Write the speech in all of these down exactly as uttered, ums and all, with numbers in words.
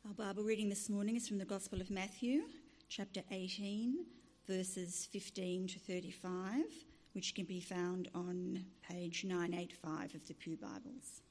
Our Bible reading this morning is from the Gospel of Matthew, chapter eighteen, verses fifteen to thirty-five, which can be found on page nine eighty-five of the Pew Bibles.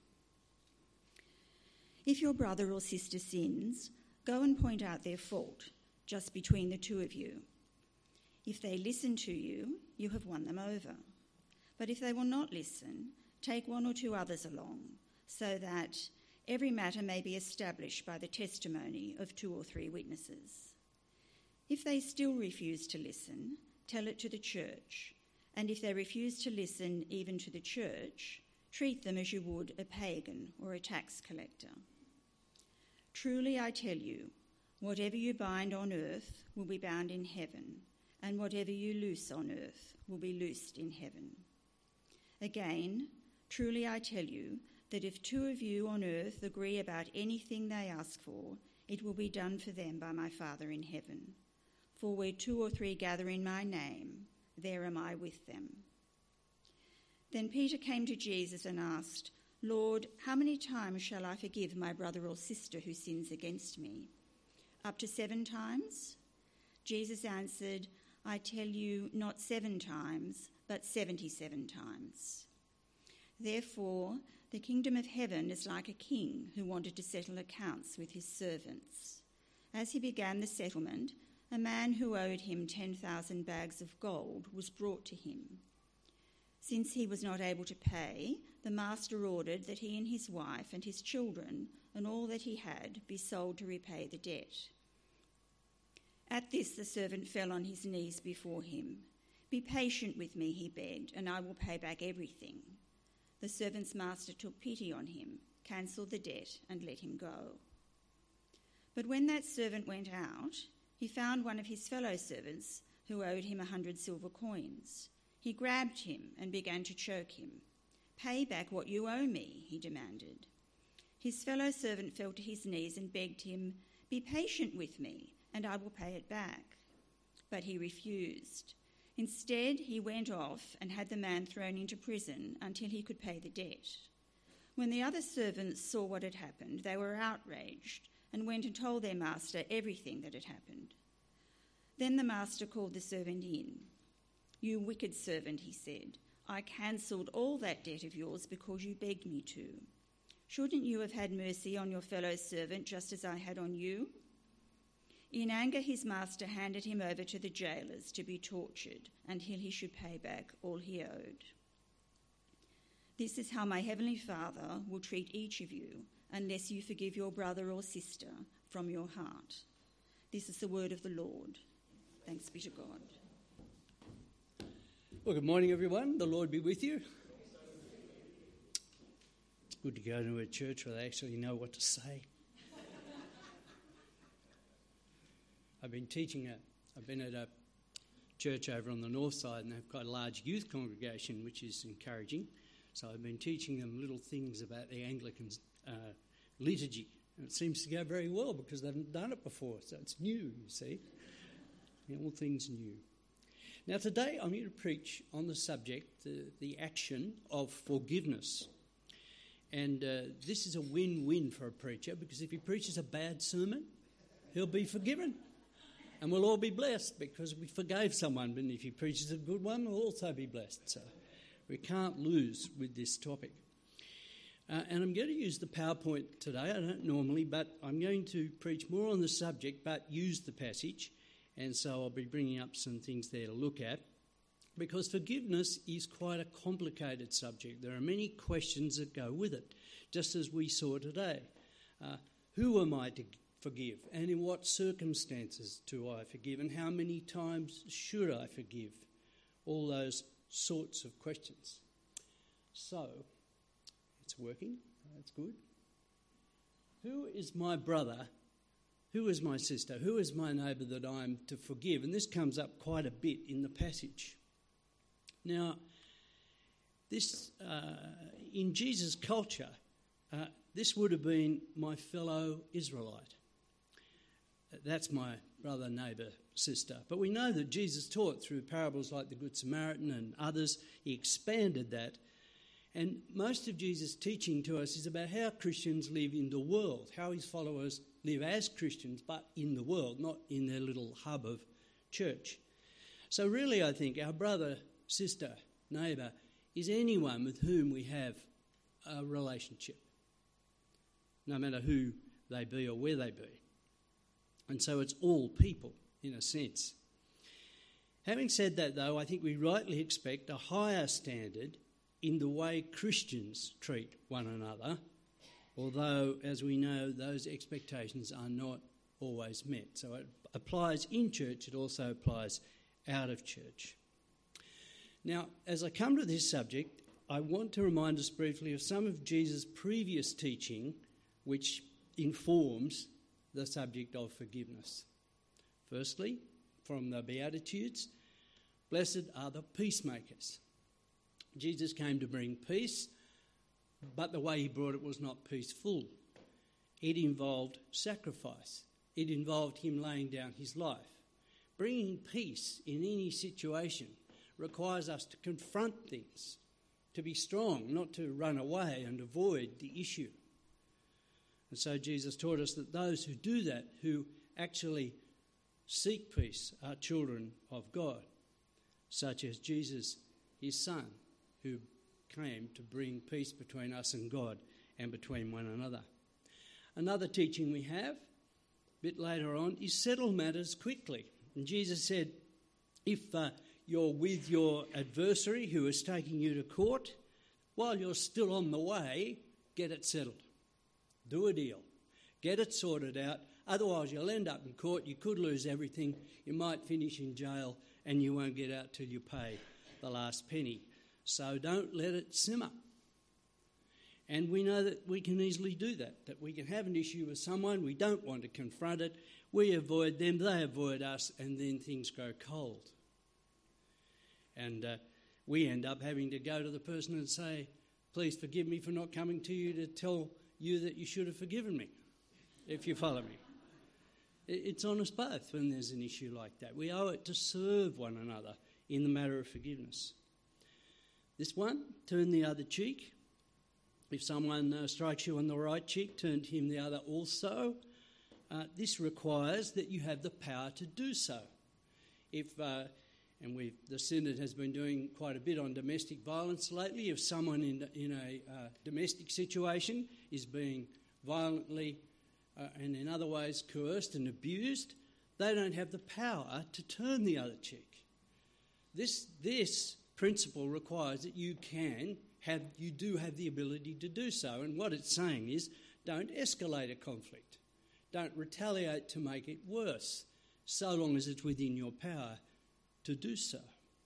If your brother or sister sins, go and point out their fault, just between the two of you. If they listen to you, you have won them over. But if they will not listen, take one or two others along, so that every matter may be established by the testimony of two or three witnesses. If they still refuse to listen, tell it to the church, and if they refuse to listen even to the church, treat them as you would a pagan or a tax collector. Truly I tell you, whatever you bind on earth will be bound in heaven, and whatever you loose on earth will be loosed in heaven. Again, truly I tell you, that if two of you on earth agree about anything they ask for, it will be done for them by my Father in heaven. For where two or three gather in my name, there am I with them. Then Peter came to Jesus and asked, Lord, how many times shall I forgive my brother or sister who sins against me? Up to seven times? Jesus answered, I tell you, not seven times, but seventy-seven times. Therefore, the kingdom of heaven is like a king who wanted to settle accounts with his servants. As he began the settlement, a man who owed him ten thousand bags of gold was brought to him. Since he was not able to pay, the master ordered that he and his wife and his children and all that he had be sold to repay the debt. At this the servant fell on his knees before him. Be patient with me, he begged, and I will pay back everything. The servant's master took pity on him, cancelled the debt, and let him go. But when that servant went out, he found one of his fellow servants who owed him a hundred silver coins. He grabbed him and began to choke him. Pay back what you owe me, he demanded. His fellow servant fell to his knees and begged him, Be patient with me, and I will pay it back. But he refused. Instead, he went off and had the man thrown into prison until he could pay the debt. When the other servants saw what had happened, they were outraged and went and told their master everything that had happened. Then the master called the servant in. You wicked servant, he said, I cancelled all that debt of yours because you begged me to. Shouldn't you have had mercy on your fellow servant just as I had on you? In anger, his master handed him over to the jailers to be tortured until he should pay back all he owed. This is how my heavenly Father will treat each of you unless you forgive your brother or sister from your heart. This is the word of the Lord. Thanks be to God. Well, good morning, everyone. The Lord be with you. It's good to go to a church where they actually know what to say. I've been teaching, a, I've been at a church over on the north side and they've got a large youth congregation, which is encouraging. So I've been teaching them little things about the Anglican uh, liturgy. And it seems to go very well because they haven't done it before. So it's new, you see. All things new. Now today I'm here to preach on the subject, the, the action of forgiveness. And uh, this is a win-win for a preacher because if he preaches a bad sermon, he'll be forgiven. And we'll all be blessed because we forgave someone. And if he preaches a good one, we'll also be blessed. So we can't lose with this topic. Uh, and I'm going to use the PowerPoint today. I don't normally, but I'm going to preach more on the subject, but use the passage. And so I'll be bringing up some things there to look at. Because forgiveness is quite a complicated subject. There are many questions that go with it, just as we saw today. Uh, who am I to forgive? And in what circumstances do I forgive? And how many times should I forgive? All those sorts of questions. So, it's working. That's good. Who is my brother? Who is my sister? Who is my neighbour that I'm to forgive? And this comes up quite a bit in the passage. Now, this uh, in Jesus' culture, uh, this would have been my fellow Israelite. That's my brother, neighbour, sister. But we know that Jesus taught through parables like the Good Samaritan and others. He expanded that. And most of Jesus' teaching to us is about how Christians live in the world, how his followers live as Christians, but in the world, not in their little hub of church. So really, I think our brother, sister, neighbour is anyone with whom we have a relationship, no matter who they be or where they be. And so it's all people, in a sense. Having said that, though, I think we rightly expect a higher standard in the way Christians treat one another, although, as we know, those expectations are not always met. So it applies in church, it also applies out of church. Now, as I come to this subject, I want to remind us briefly of some of Jesus' previous teaching which informs the subject of forgiveness. Firstly, from the Beatitudes, blessed are the peacemakers. Jesus came to bring peace, but the way he brought it was not peaceful. It involved sacrifice. It involved him laying down his life. Bringing peace in any situation requires us to confront things, to be strong, not to run away and avoid the issue. And so Jesus taught us that those who do that, who actually seek peace, are children of God, such as Jesus, his Son, who came to bring peace between us and God and between one another. Another teaching we have, a bit later on, is settle matters quickly. And Jesus said, if uh, you're with your adversary who is taking you to court, while you're still on the way, get it settled. Do a deal. Get it sorted out. Otherwise, you'll end up in court. You could lose everything. You might finish in jail and you won't get out till you pay the last penny. So don't let it simmer. And we know that we can easily do that, that we can have an issue with someone, we don't want to confront it, we avoid them, they avoid us, and then things go cold. And uh, we end up having to go to the person and say, please forgive me for not coming to you to tell you that you should have forgiven me, if you follow me. It's on us both when there's an issue like that. We owe it to serve one another in the matter of forgiveness. This one, turn the other cheek. If someone uh, strikes you on the right cheek, turn to him the other also. Uh, this requires that you have the power to do so. If, uh, and we've, the Synod has been doing quite a bit on domestic violence lately. If someone in, in a uh, domestic situation is being violently uh, and in other ways coerced and abused, they don't have the power to turn the other cheek. This, this principle requires that you can have, you do have the ability to do so. And what it's saying is, don't escalate a conflict. Don't retaliate to make it worse, so long as it's within your power to do so.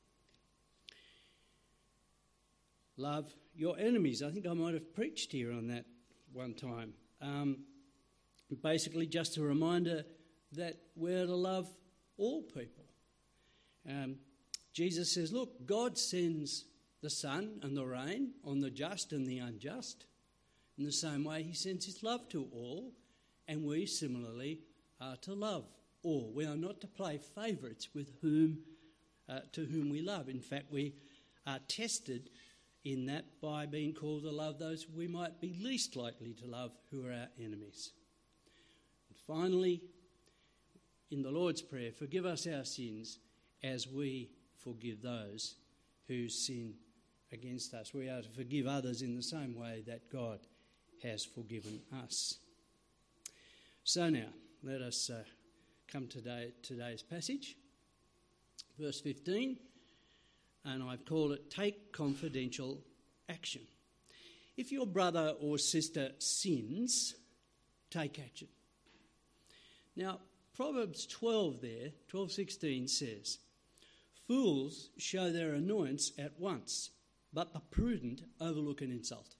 Love your enemies. I think I might have preached here on that one time. Um, basically, just a reminder that we're to love all people. Um, Jesus says, look, God sends the sun and the rain on the just and the unjust. In the same way, he sends his love to all, and we similarly are to love all. We are not to play favourites with whom, uh, to whom we love. In fact, we are tested in that by being called to love those we might be least likely to love, who are our enemies. And finally, in the Lord's Prayer, forgive us our sins as we forgive those who sin against us. We are to forgive others in the same way that God has forgiven us. So now, let us uh, come to today, today's passage, verse fifteen, and I've called it, Take Confidential Action. If your brother or sister sins, take action. Now, Proverbs twelve there, twelve sixteen says, fools show their annoyance at once, but the prudent overlook an insult.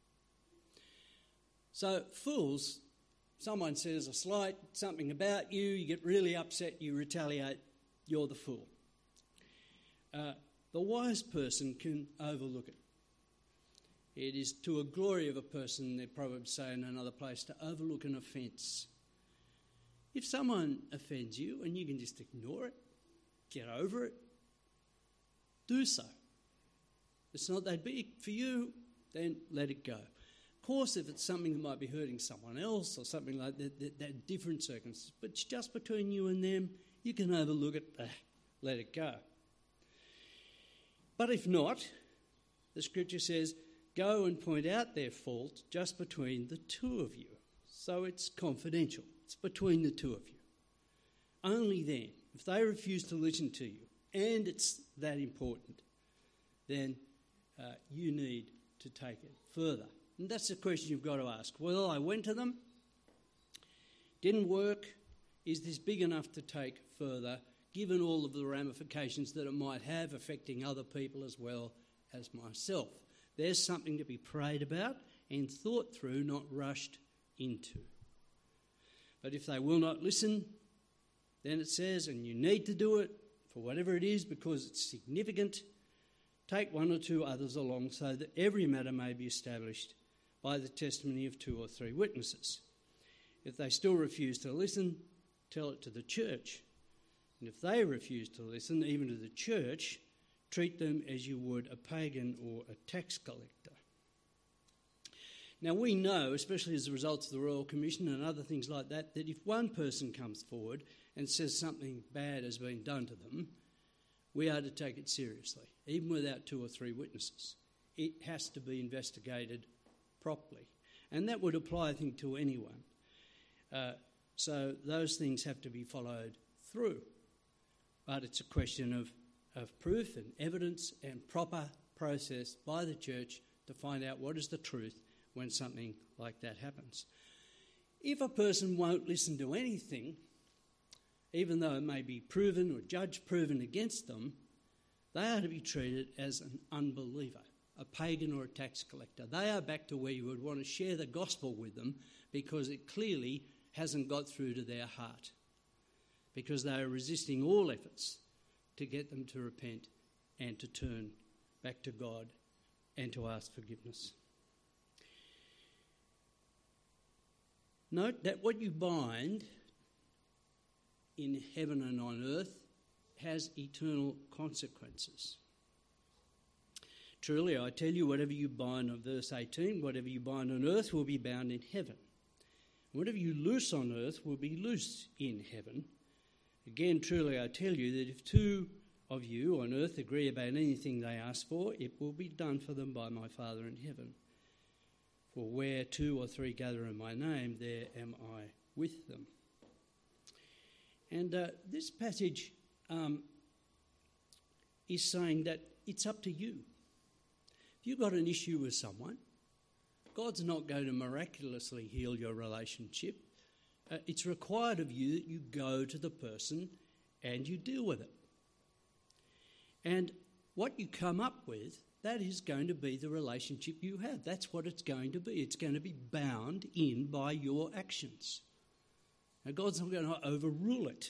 So fools, someone says a slight, something about you, you get really upset, you retaliate, you're the fool. Uh, the wise person can overlook it. It is to a glory of a person, the Proverbs say in another place, to overlook an offence. If someone offends you and you can just ignore it, get over it, do so. It's not that big. For you, then let it go. Of course, if it's something that might be hurting someone else or something like that, that, that different circumstances, but it's just between you and them, you can overlook it, ah, let it go. But if not, the scripture says, go and point out their fault just between the two of you. So it's confidential. It's between the two of you. Only then, if they refuse to listen to you, and it's that important, then uh, you need to take it further. And that's the question you've got to ask. Well, I went to them, didn't work. Is this big enough to take further, given all of the ramifications that it might have affecting other people as well as myself? There's something to be prayed about and thought through, not rushed into. But if they will not listen, then it says, and you need to do it for whatever it is because it's significant, take one or two others along so that every matter may be established by the testimony of two or three witnesses. If they still refuse to listen, tell it to the church. And if they refuse to listen, even to the church, treat them as you would a pagan or a tax collector. Now we know, especially as a result of the Royal Commission and other things like that, that if one person comes forward and says something bad has been done to them, we are to take it seriously, even without two or three witnesses. It has to be investigated properly. And that would apply, I think, to anyone. Uh, so those things have to be followed through. But it's a question of, of proof and evidence and proper process by the church to find out what is the truth when something like that happens. If a person won't listen to anything, even though it may be proven or judge proven against them, they are to be treated as an unbeliever, a pagan or a tax collector. They are back to where you would want to share the gospel with them because it clearly hasn't got through to their heart, because they are resisting all efforts to get them to repent and to turn back to God and to ask forgiveness. Note that what you bind in heaven and on earth has eternal consequences. Truly, I tell you, whatever you bind on verse eighteen, whatever you bind on earth will be bound in heaven. Whatever you loose on earth will be loosed in heaven. Again, truly, I tell you that if two of you on earth agree about anything they ask for, it will be done for them by my Father in heaven. For where two or three gather in my name, there am I with them. And uh, this passage um, is saying that it's up to you. If you've got an issue with someone, God's not going to miraculously heal your relationship. Uh, it's required of you that you go to the person and you deal with it. And what you come up with, that is going to be the relationship you have. That's what it's going to be. It's going to be bound in by your actions. Now, God's not going to overrule it.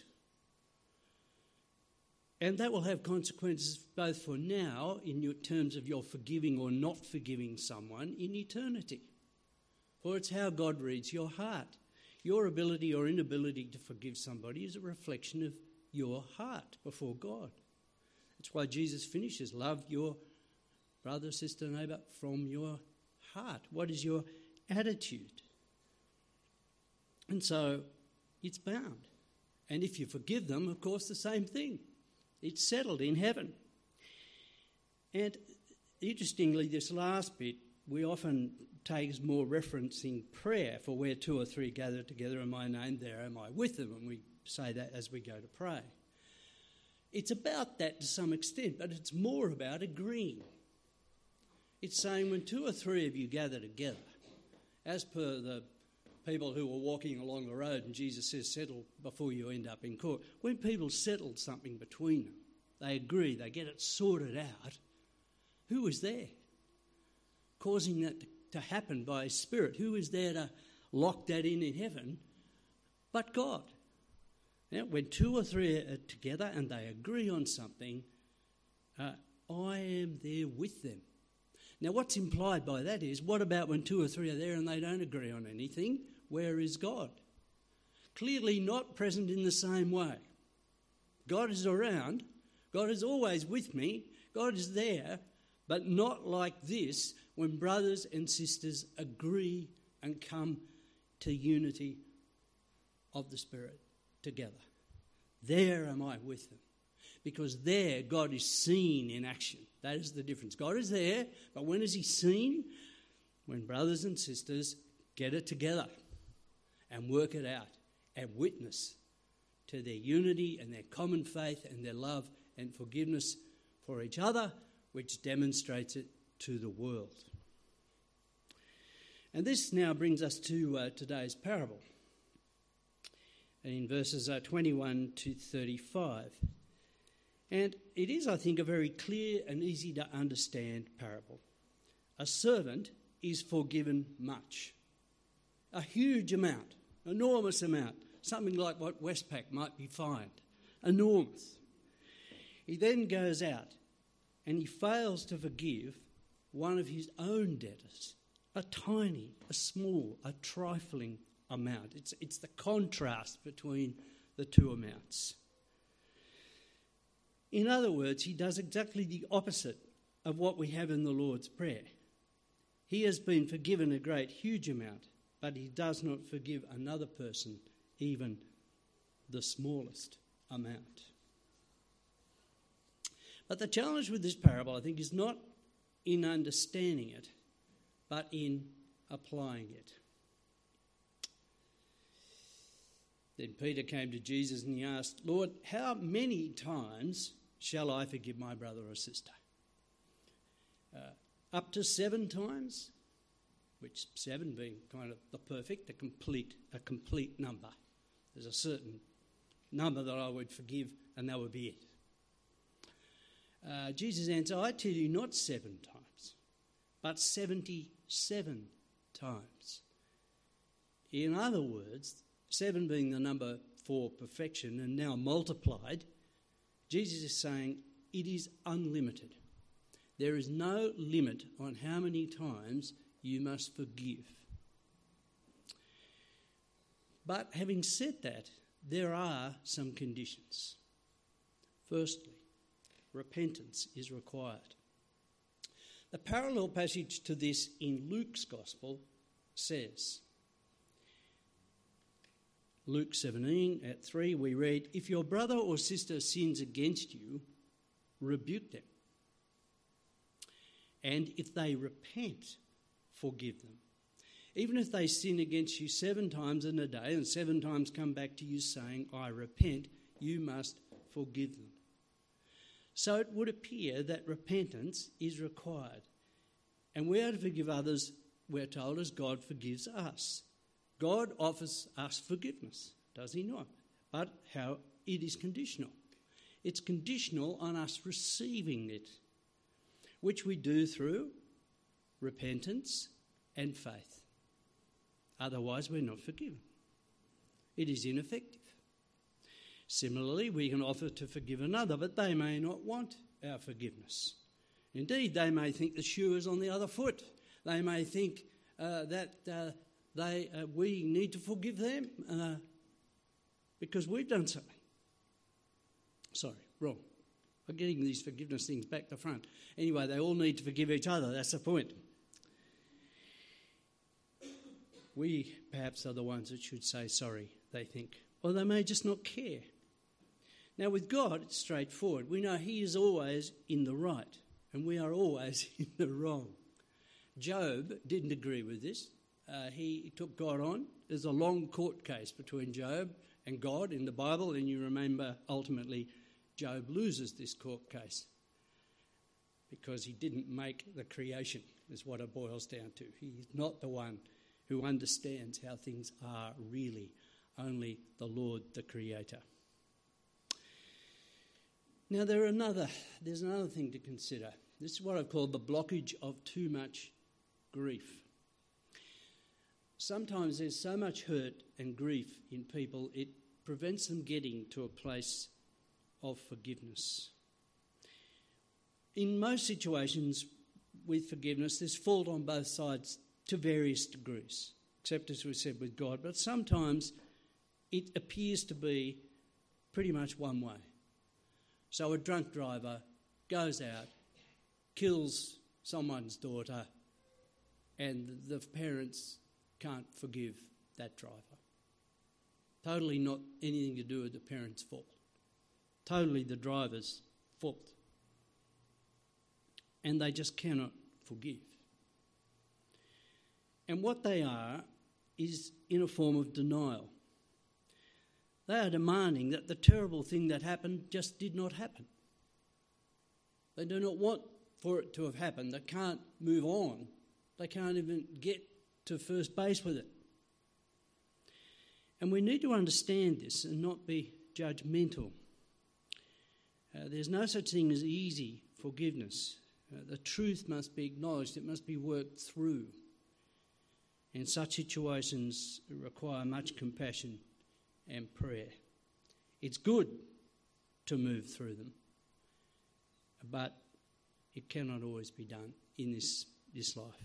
And that will have consequences both for now, in your terms of your forgiving or not forgiving someone, in eternity. For it's how God reads your heart. Your ability or inability to forgive somebody is a reflection of your heart before God. That's why Jesus finishes, love your brother, sister, neighbour from your heart. What is your attitude? And so it's bound. And if you forgive them, of course, the same thing. It's settled in heaven. And interestingly, this last bit, we often take as more referencing prayer, for where two or three gather together in my name, there am I with them. And we say that as we go to pray. It's about that to some extent, but it's more about agreeing. It's saying when two or three of you gather together, as per the people who were walking along the road, and Jesus says, settle before you end up in court. When people settle something between them, they agree, they get it sorted out, who is there causing that to happen by His Spirit? Who is there to lock that in in heaven but God? Now, when two or three are together and they agree on something, uh, I am there with them. Now, what's implied by that is, what about when two or three are there and they don't agree on anything? Where is God? Clearly not present in the same way. God is around. God is always with me. God is there, but not like this, when brothers and sisters agree and come to unity of the Spirit together. There am I with them. Because there God is seen in action. That is the difference. God is there, but when is he seen? When brothers and sisters get it together and work it out and witness to their unity and their common faith and their love and forgiveness for each other, which demonstrates it to the world. And this now brings us to uh, today's parable in verses uh, twenty-one to thirty-five. And it is, I think, a very clear and easy to understand parable. A servant is forgiven much, a huge amount, enormous amount, something like what Westpac might be fined, enormous. He then goes out and he fails to forgive one of his own debtors, a tiny, a small, a trifling amount. It's, it's the contrast between the two amounts. In other words, he does exactly the opposite of what we have in the Lord's Prayer. He has been forgiven a great, huge amount, but he does not forgive another person even the smallest amount. But the challenge with this parable, I think, is not in understanding it, but in applying it. Then Peter came to Jesus and he asked, Lord, how many times shall I forgive my brother or sister? Uh, up to seven times, which seven being kind of the perfect, a complete, a complete number. There's a certain number that I would forgive and that would be it. Uh, Jesus answered, I tell you not seven times, but seventy-seven times. In other words, seven being the number for perfection and now multiplied, Jesus is saying it is unlimited. There is no limit on how many times you must forgive. But having said that, there are some conditions. Firstly, repentance is required. The parallel passage to this in Luke's Gospel says, Luke seventeen at three, we read, if your brother or sister sins against you, rebuke them. And if they repent, forgive them. Even if they sin against you seven times in a day and seven times come back to you saying, I repent, you must forgive them. So it would appear that repentance is required. And we are to forgive others, we're told, as God forgives us. God offers us forgiveness, does he not? But how it is conditional. It's conditional on us receiving it, which we do through repentance and faith. Otherwise, we're not forgiven. It is ineffective. Similarly, we can offer to forgive another, but they may not want our forgiveness. Indeed, they may think the shoe is on the other foot. They may think uh, that uh, they uh, we need to forgive them uh, because we've done something. Sorry, wrong. I'm getting these forgiveness things back to front. Anyway, they all need to forgive each other. That's the point. We perhaps are the ones that should say sorry, they think. Or they may just not care. Now with God, it's straightforward. We know he is always in the right and we are always in the wrong. Job didn't agree with this. Uh, he took God on. There's a long court case between Job and God in the Bible, and you remember ultimately Job loses this court case because he didn't make the creation, is what it boils down to. He's not the one who understands how things are really, only the Lord, the Creator. Now there are another, there's another thing to consider. This is what I've called the blockage of too much grief. Sometimes there's so much hurt and grief in people, it prevents them getting to a place of forgiveness. In most situations with forgiveness, there's fault on both sides to various degrees, except as we said with God, but sometimes it appears to be pretty much one way. So a drunk driver goes out, kills someone's daughter, and the parents can't forgive that driver. Totally not anything to do with the parents' fault. Totally the driver's fault. And they just cannot forgive. And what they are is in a form of denial. They are demanding that the terrible thing that happened just did not happen. They do not want for it to have happened. They can't move on. They can't even get to first base with it. And we need to understand this and not be judgmental. Uh, there's no such thing as easy forgiveness. Uh, the truth must be acknowledged. It must be worked through. And such situations require much compassion and prayer. It's good to move through them, but it cannot always be done in this, this life.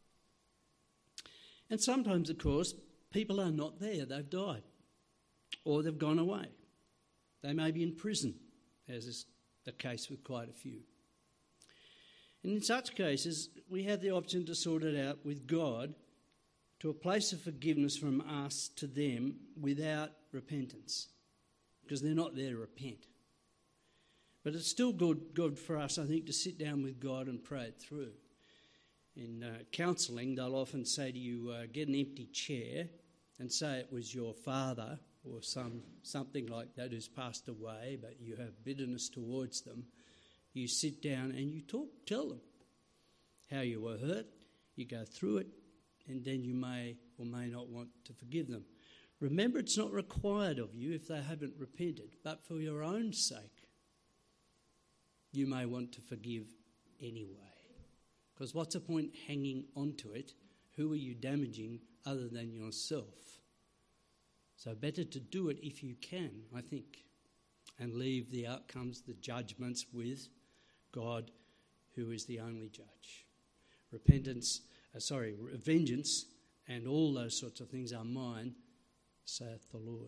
And sometimes, of course, people are not there. They've died or they've gone away. They may be in prison, as is the case with quite a few. And in such cases, we have the option to sort it out with God to a place of forgiveness from us to them without repentance, because they're not there to repent. But it's still good, good for us, I think, to sit down with God and pray it through. In uh, counselling, they'll often say to you, uh, get an empty chair and say it was your father or some something like that who's passed away, but you have bitterness towards them. You sit down and you talk, tell them how you were hurt, you go through it, and then you may or may not want to forgive them. Remember, it's not required of you if they haven't repented, but for your own sake, you may want to forgive anyway. Because what's the point hanging onto it? Who are you damaging other than yourself? So better to do it if you can, I think, and leave the outcomes, the judgments with God, who is the only judge. Repentance, uh, sorry, vengeance and all those sorts of things are mine, saith the Lord.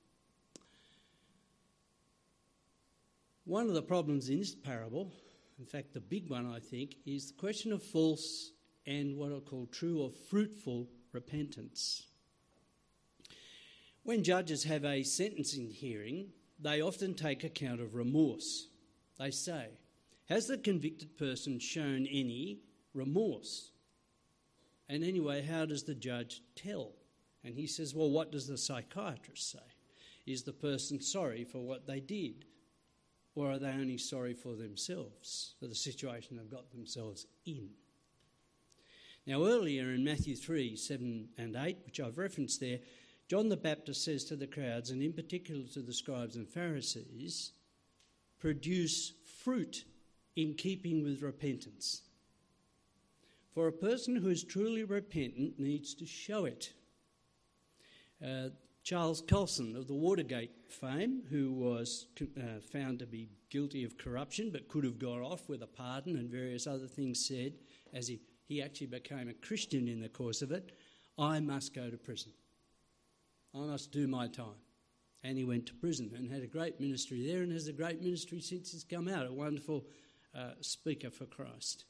One of the problems in this parable, in fact the big one I think, is the question of false and what I call true or fruitful repentance. When judges have a sentencing hearing, they often take account of remorse. They say, has the convicted person shown any remorse? And anyway, how does the judge tell? And he says, well, what does the psychiatrist say? Is the person sorry for what they did? Or are they only sorry for themselves, for the situation they've got themselves in? Now, earlier in Matthew three, seven and eight, which I've referenced there, John the Baptist says to the crowds, and in particular to the scribes and Pharisees, produce fruit in keeping with repentance. For a person who is truly repentant needs to show it. Uh, Charles Colson of the Watergate fame, who was uh, found to be guilty of corruption but could have got off with a pardon and various other things said, as he, he actually became a Christian in the course of it, I must go to prison. I must do my time. And he went to prison and had a great ministry there and has a great ministry since he's come out, a wonderful uh, speaker for Christ.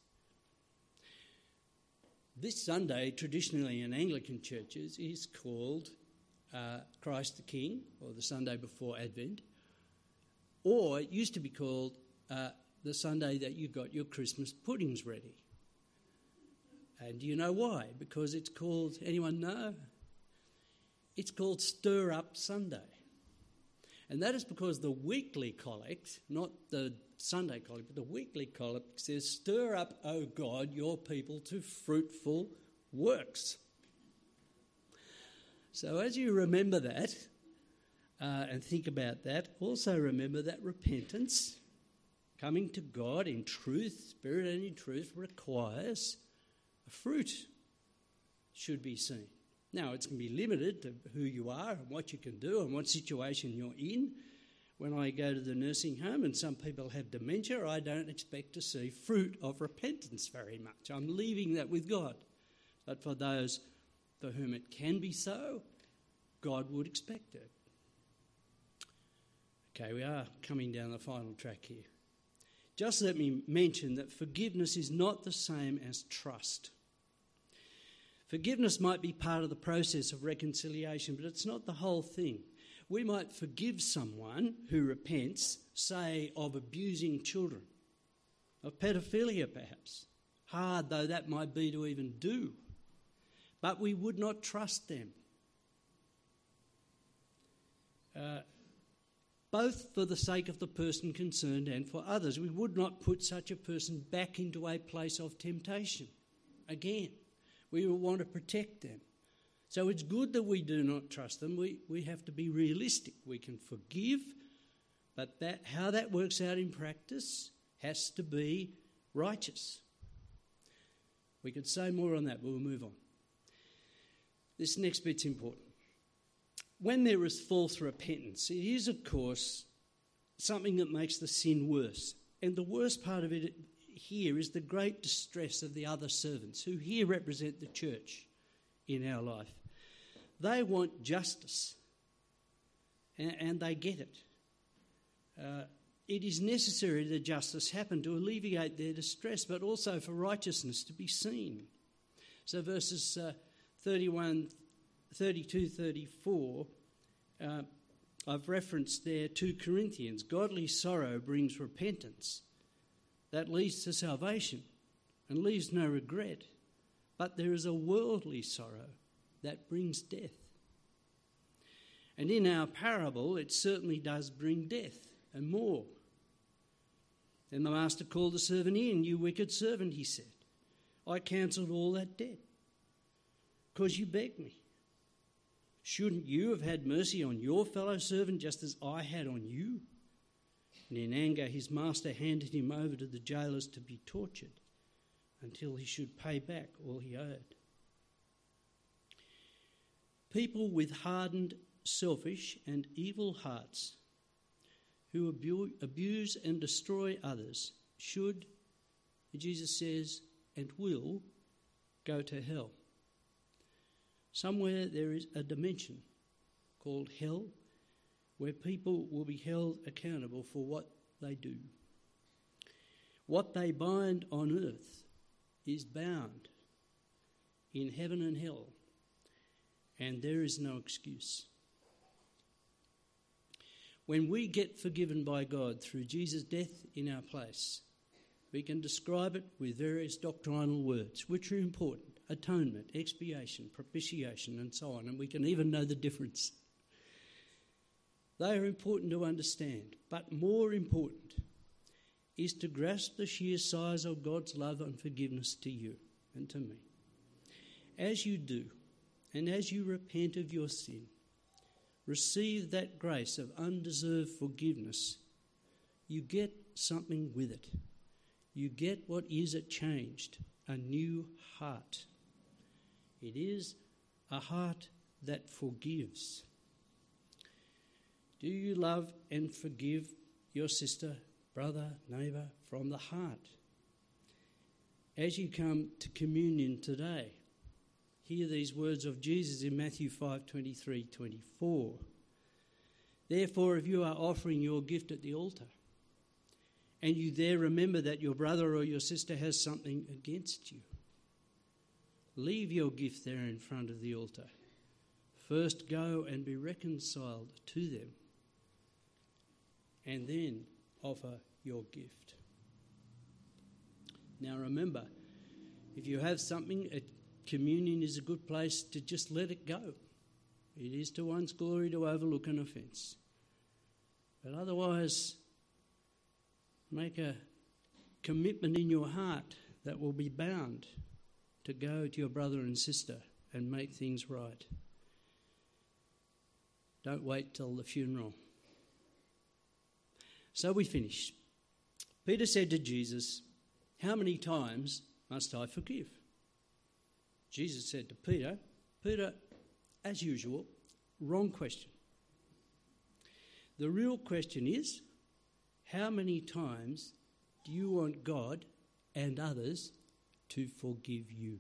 This Sunday, traditionally in Anglican churches, is called uh, Christ the King, or the Sunday before Advent, or it used to be called uh, the Sunday that you got your Christmas puddings ready. And do you know why? Because it's called, anyone know? It's called Stir Up Sunday. And that is because the weekly collect, not the Sunday collect, but the weekly collect says, stir up, O God, your people to fruitful works. So as you remember that uh, and think about that, also remember that repentance, coming to God in truth, spirit and in truth, requires a fruit should be seen. Now, it's going to be limited to who you are and what you can do and what situation you're in. When I go to the nursing home and some people have dementia, I don't expect to see fruit of repentance very much. I'm leaving that with God. But for those for whom it can be so, God would expect it. Okay, we are coming down the final track here. Just let me mention that forgiveness is not the same as trust. Forgiveness might be part of the process of reconciliation, but it's not the whole thing. We might forgive someone who repents, say, of abusing children, of pedophilia perhaps, hard though that might be to even do, but we would not trust them. Uh, both for the sake of the person concerned and for others. We would not put such a person back into a place of temptation again. We will want to protect them. So it's good that we do not trust them. We, we have to be realistic. We can forgive, but that how that works out in practice has to be righteous. We could say more on that, but we'll move on. This next bit's important. When there is false repentance, it is, of course, something that makes the sin worse. And the worst part of it here is the great distress of the other servants, who here represent the church in our life. They want justice, and, and they get it. Uh, it is necessary that justice happen to alleviate their distress, but also for righteousness to be seen. So verses uh, thirty-one, thirty-two, thirty-four, uh, I've referenced there two Corinthians. Godly sorrow brings repentance. That leads to salvation and leaves no regret. But there is a worldly sorrow that brings death. And in our parable, it certainly does bring death and more. Then the master called the servant in. "You wicked servant," he said, "I cancelled all that debt because you begged me. Shouldn't you have had mercy on your fellow servant just as I had on you?" And in anger, his master handed him over to the jailers to be tortured until he should pay back all he owed. People with hardened, selfish and evil hearts who abu- abuse and destroy others should, Jesus says, and will go to hell. Somewhere there is a dimension called hell where people will be held accountable for what they do. What they bind on earth is bound in heaven and hell, and there is no excuse. When we get forgiven by God through Jesus' death in our place, we can describe it with various doctrinal words, which are important: atonement, expiation, propitiation, and so on, and we can even know the difference. They are important to understand, but more important is to grasp the sheer size of God's love and forgiveness to you and to me. As you do, and as you repent of your sin, receive that grace of undeserved forgiveness, you get something with it. You get what is a changed, a new heart. It is a heart that forgives. Do you love and forgive your sister, brother, neighbour from the heart? As you come to communion today, hear these words of Jesus in Matthew five, twenty-three, twenty-four. Therefore, if you are offering your gift at the altar, and you there remember that your brother or your sister has something against you, leave your gift there in front of the altar. First go and be reconciled to them, and then offer your gift. Now remember, if you have something, a communion is a good place to just let it go. It is to one's glory to overlook an offence. But otherwise, make a commitment in your heart that will be bound to go to your brother and sister and make things right. Don't wait till the funeral. So we finish. Peter said to Jesus, "How many times must I forgive?" Jesus said to Peter, Peter, as usual, wrong question. The real question is, how many times do you want God and others to forgive you?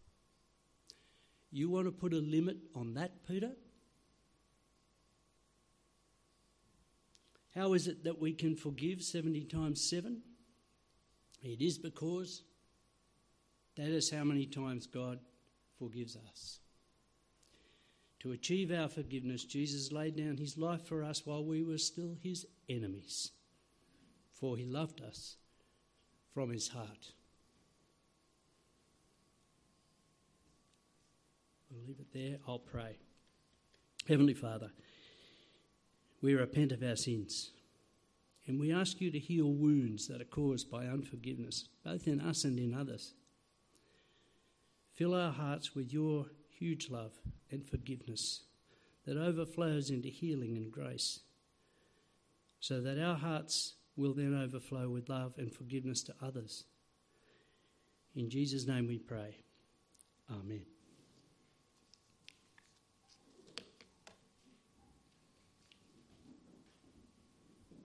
You want to put a limit on that, Peter? How is it that we can forgive seventy times seven? It is because that is how many times God forgives us. To achieve our forgiveness, Jesus laid down his life for us while we were still his enemies, for he loved us from his heart. We'll leave it there. I'll pray. Heavenly Father, we repent of our sins, and we ask you to heal wounds that are caused by unforgiveness, both in us and in others. Fill our hearts with your huge love and forgiveness that overflows into healing and grace, so that our hearts will then overflow with love and forgiveness to others. In Jesus' name we pray. Amen.